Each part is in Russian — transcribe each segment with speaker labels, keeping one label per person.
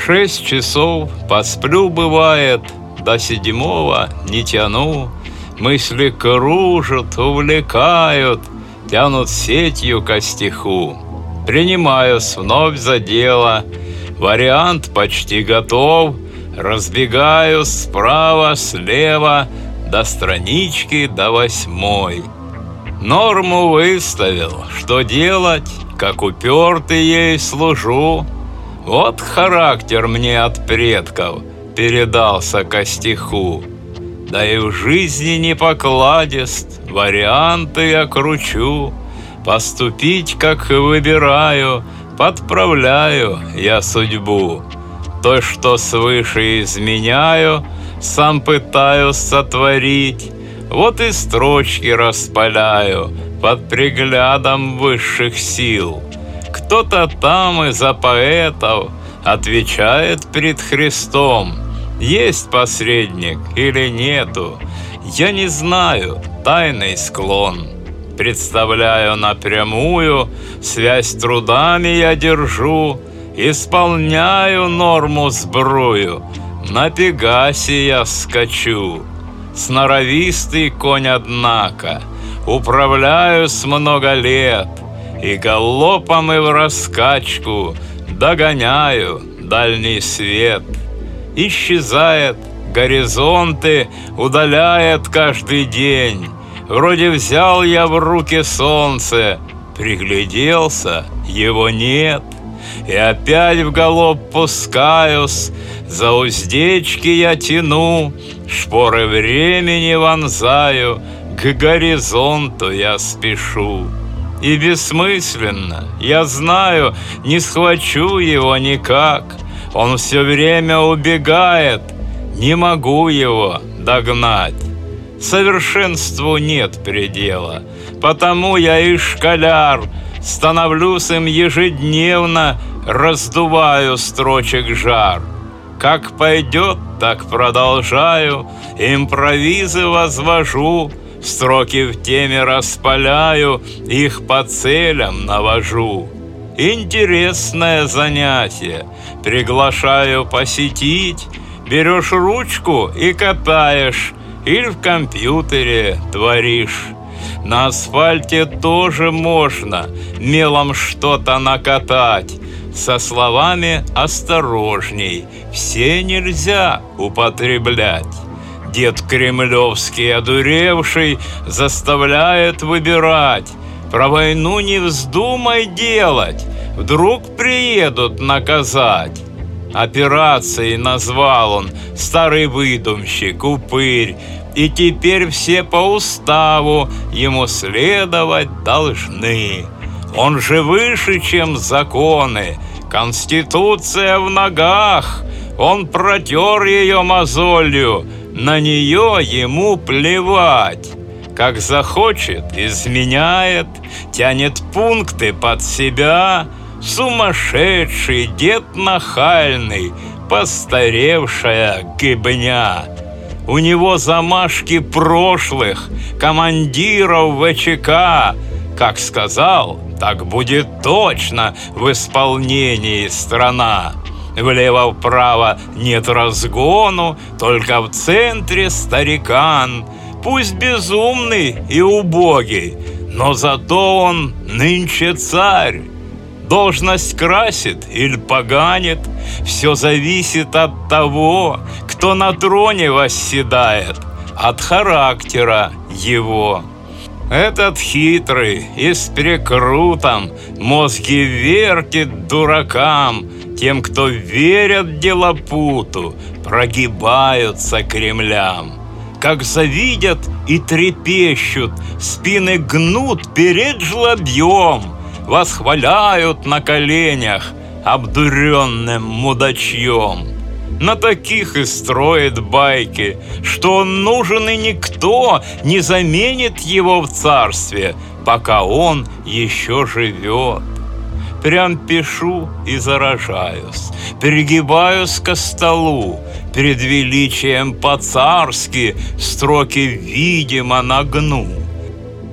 Speaker 1: 6 часов посплю, бывает, до 7 не тяну. Мысли кружат, увлекают, тянут сетью ко стиху. Принимаюсь вновь за дело, вариант почти готов. Разбегаюсь справа, слева, до странички до 8. Норму выставил, что делать, как упертый ей служу. Вот характер мне от предков передался ко стиху. Да и в жизни не покладист, варианты я кручу. Поступить, как выбираю, подправляю я судьбу. То, что свыше изменяю, сам пытаюсь сотворить. Вот и строчки распаляю под приглядом высших сил. Кто-то там из-за поэтов отвечает пред Христом. Есть посредник или нету, я не знаю, тайный склон. Представляю напрямую, связь трудами я держу, исполняю норму сбрую, на Пегасе я скачу. Сноровистый конь, однако, управляюсь много лет, и галопом и в раскачку догоняю дальний свет. Исчезает, горизонты удаляет каждый день. Вроде взял я в руки солнце, пригляделся, его нет. И опять в галоп пускаюсь, за уздечки я тяну, шпоры времени вонзаю, к горизонту я спешу. И бессмысленно, я знаю, не схвачу его никак. Он все время убегает, не могу его догнать. Совершенству нет предела, потому я и школяр, становлюсь им ежедневно, раздуваю строчек жар. Как пойдет, так продолжаю, импровизы возвожу, строки в теме распаляю, их по целям навожу. Интересное занятие, приглашаю посетить. Берешь ручку и катаешь, или в компьютере творишь. На асфальте тоже можно мелом что-то накатать. Со словами осторожней, все нельзя употреблять. Дед кремлевский одуревший заставляет выбирать. Про войну не вздумай делать, вдруг приедут наказать. Операцией назвал он старый выдумщик, упырь, и теперь все по уставу ему следовать должны. Он же выше, чем законы, Конституция в ногах. Он протер ее мозолью, на нее ему плевать. Как захочет, изменяет, тянет пункты под себя. Сумасшедший дед нахальный, постаревшая гибня. У него замашки прошлых командиров ВЧК. Как сказал, так будет точно в исполнении страна. Влево-вправо нет разгону, только в центре старикан. Пусть безумный и убогий, но зато он нынче царь. Должность красит или поганит, все зависит от того, кто на троне восседает, от характера его. Этот хитрый и с перекрутом мозги вертит дуракам. Тем, кто верят делопуту, прогибаются Кремлям. Как завидят и трепещут, спины гнут перед жлобьем, восхваляют на коленях обдуренным мудачьем. На таких и строит байки, что он нужен и никто не заменит его в царстве, пока он еще живет. Прям пишу и заражаюсь, пригибаюсь ко столу, перед величием по-царски строки видимо нагну.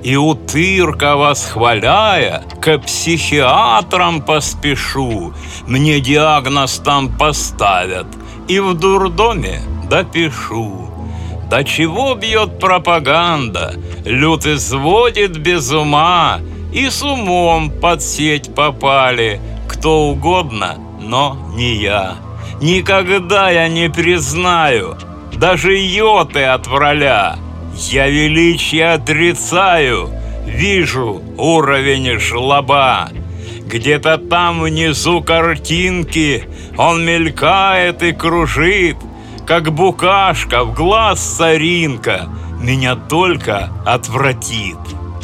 Speaker 1: И утырка, восхваляя, к психиатрам поспешу. Мне диагноз там поставят, и в дурдоме допишу. До чего бьет пропаганда, люд изводит без ума, и с умом под сеть попали кто угодно, но не я. Никогда я не признаю даже йоты от враля. Я величие отрицаю, вижу уровень жлоба. Где-то там внизу картинки он мелькает и кружит, как букашка в глаз соринка, меня только отвратит.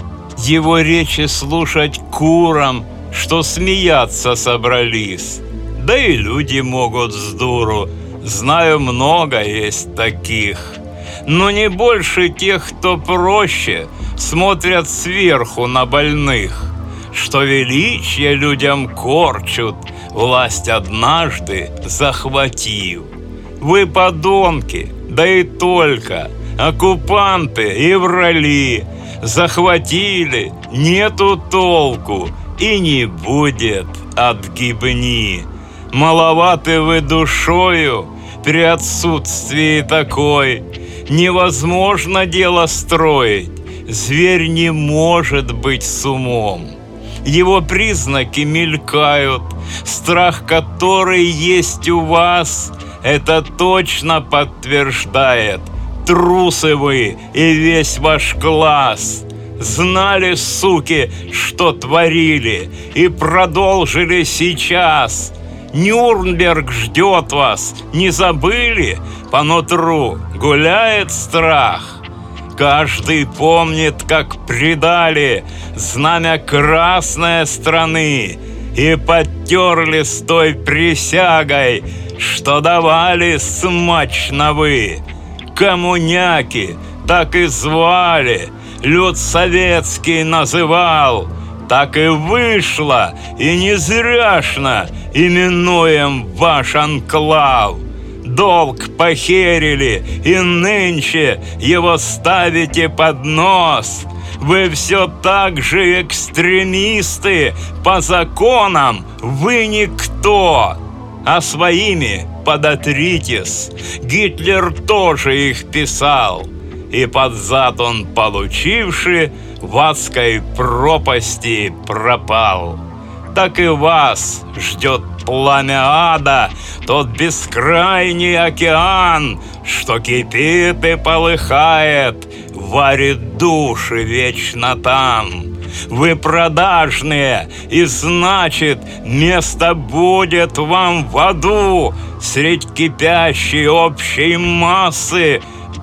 Speaker 1: Его речи слушать курам, что смеяться собрались. Да и люди могут с дуру, знаю, много есть таких. Но не больше тех, кто проще смотрят сверху на больных, что величие людям корчут, власть однажды захватив. Вы подонки, да и только, оккупанты и врали. Захватили, нету толку, и не будет отгибни. Маловаты вы душою при отсутствии такой. Невозможно дело строить, зверь не может быть с умом. Его признаки мелькают, страх, который есть у вас, это точно подтверждает. Трусы вы и весь ваш класс. Знали, суки, что творили, и продолжили сейчас. Нюрнберг ждет вас, не забыли? По нутру гуляет страх. Каждый помнит, как предали знамя красной страны и подтерли с той присягой, что давали смачно вы. Коммуняки так и звали, люд советский называл. Так и вышло, и не зряшно именуем ваш анклав. Долг похерили, и нынче его ставите под нос. Вы все так же экстремисты, по законам вы никто. А своими подотритесь, Гитлер тоже их писал, и под зад он, получивший, в адской пропасти пропал. Так и вас ждет пламя ада, тот бескрайний океан, что кипит и полыхает, варит души вечно там. Вы продажные, и значит, место будет вам в аду средь кипящей общей массы,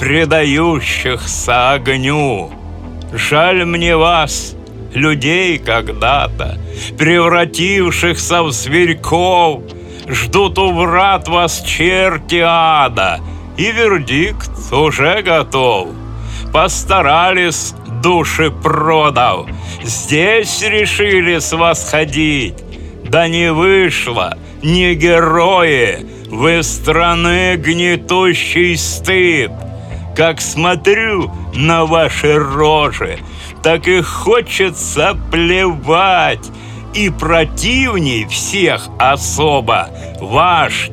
Speaker 1: предающихся огню. Жаль мне вас, людей когда-то, превратившихся в зверьков. Ждут у врат вас черти ада, и вердикт уже готов. Постарались, души продав, здесь решились восходить. Да не вышло, не герои, вы страны гнетущий стыд. Как смотрю на ваши рожи, так и хочется плевать. И противней всех особо ваш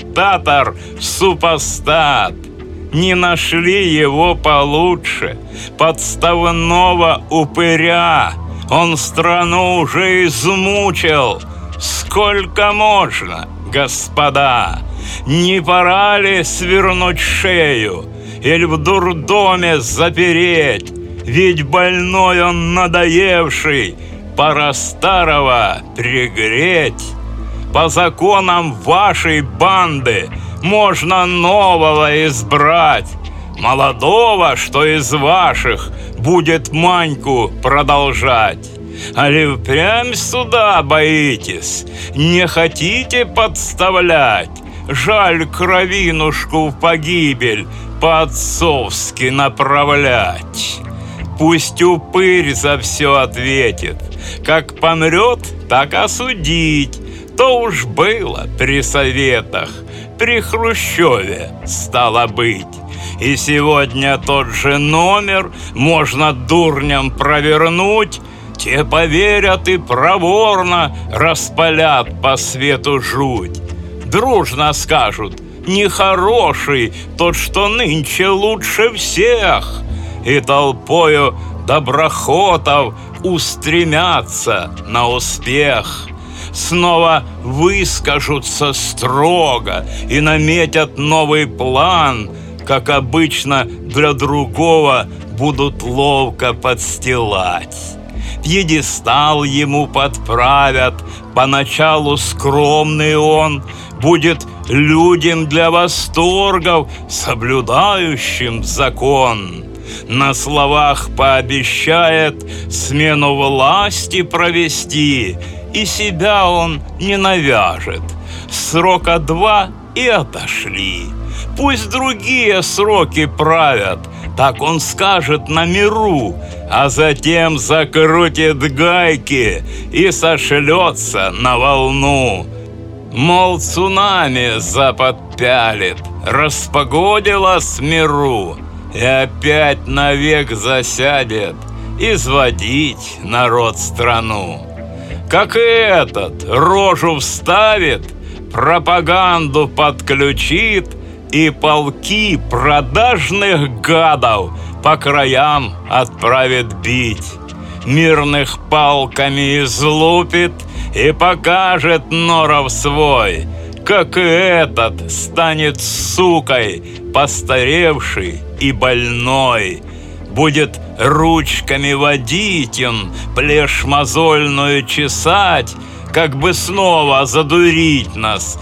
Speaker 1: диктатор-супостат. Не нашли его получше, подставного упыря. Он страну уже измучил. Сколько можно, господа? Не пора ли свернуть шею или в дурдоме запереть? Ведь больной он надоевший, пора старого пригреть. По законам вашей банды можно нового избрать, молодого, что из ваших будет маньку продолжать. Али впрямь суда боитесь, не хотите подставлять? Жаль кровинушку в погибель по-отцовски направлять. Пусть упырь за все ответит, как помрет, так осудить. То уж было при советах, при Хрущеве стало быть. И сегодня тот же номер можно дурням провернуть, те поверят и проворно распалят по свету жуть. Дружно скажут: нехороший тот, что нынче лучше всех, и толпою доброхотов устремятся на успех. Снова выскажутся строго и наметят новый план, как обычно для другого будут ловко подстилать. Пьедестал ему подправят, поначалу скромный он будет людям для восторгов, соблюдающим закон. На словах пообещает смену власти провести, и себя он не навяжет. Срока 2 и отошли. Пусть другие сроки правят, так он скажет на миру, а затем закрутит гайки и сошлется на волну. Мол, цунами Запад пялит, распогодилось миру, и опять навек засядет изводить народ страну. Как и этот рожу вставит, пропаганду подключит и полки продажных гадов по краям отправит бить. Мирных палками излупит и покажет норов свой, как и этот станет сукой, постаревший и больной. Будет ручками водить он, плешь мозольную чесать, как бы снова задурить нас,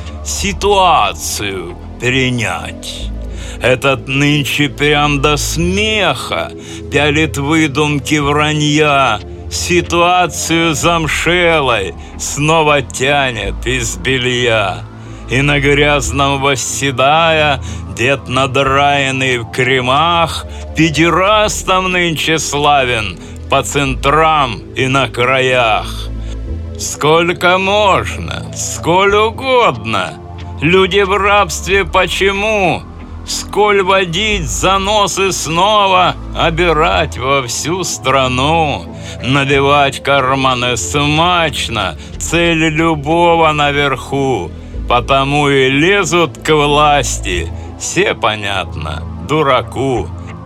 Speaker 1: ситуацию перенять. Этот нынче прям до смеха пялит выдумки вранья, ситуацию замшелой снова тянет из белья. И на грязном восседая, дед надраенный в кремах, педерастом нынче славен по центрам и на краях. Сколько можно, сколь угодно, люди в рабстве почему? Сколь водить заносы снова, обирать во всю страну, набивать карманы смачно, цель любого наверху, потому и лезут к власти, все понятно, дураку.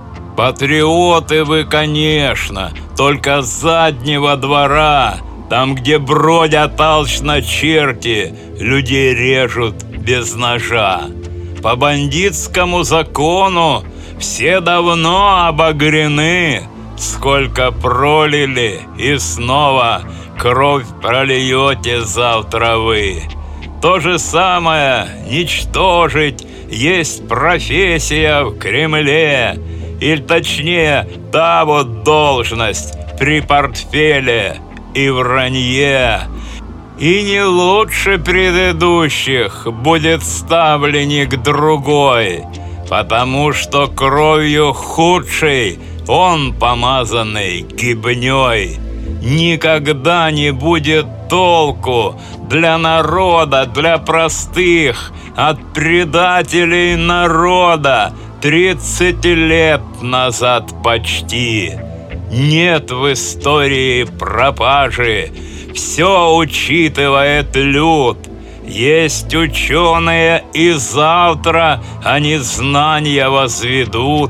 Speaker 1: Патриоты вы, конечно, только с заднего двора, там, где бродят алчно черти, людей режут без ножа. По бандитскому закону все давно обогрены, сколько пролили и снова кровь прольете завтра вы. То же самое ничтожить есть профессия в Кремле, или точнее та вот должность при портфеле и вранье. И не лучше предыдущих будет ставленник другой, потому что кровью худшей он помазанный гибней. Никогда не будет толку для народа, для простых, от предателей народа 30 лет назад почти. Нет в истории пропажи, все учитывает люд. Есть ученые, и завтра они знания возведут.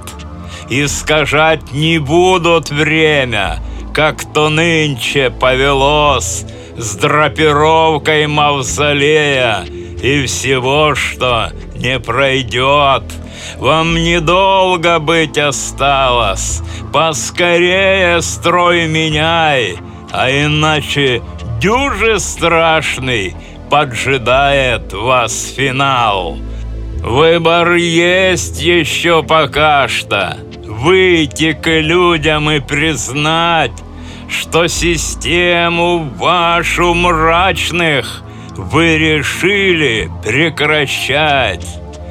Speaker 1: Искажать не будут время, как то нынче повелось, с драпировкой мавзолея и всего, что не пройдет. Вам недолго быть осталось, поскорее строй меняй, а иначе дюже страшный поджидает вас финал. Выбор есть еще пока что. Выйти к людям и признать, что систему вашу мрачных вы решили прекращать.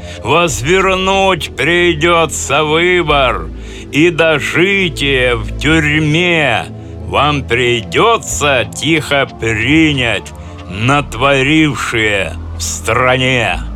Speaker 1: Возвернуть придется выбор, и дожитие в тюрьме вам придется тихо принять натворившее в стране.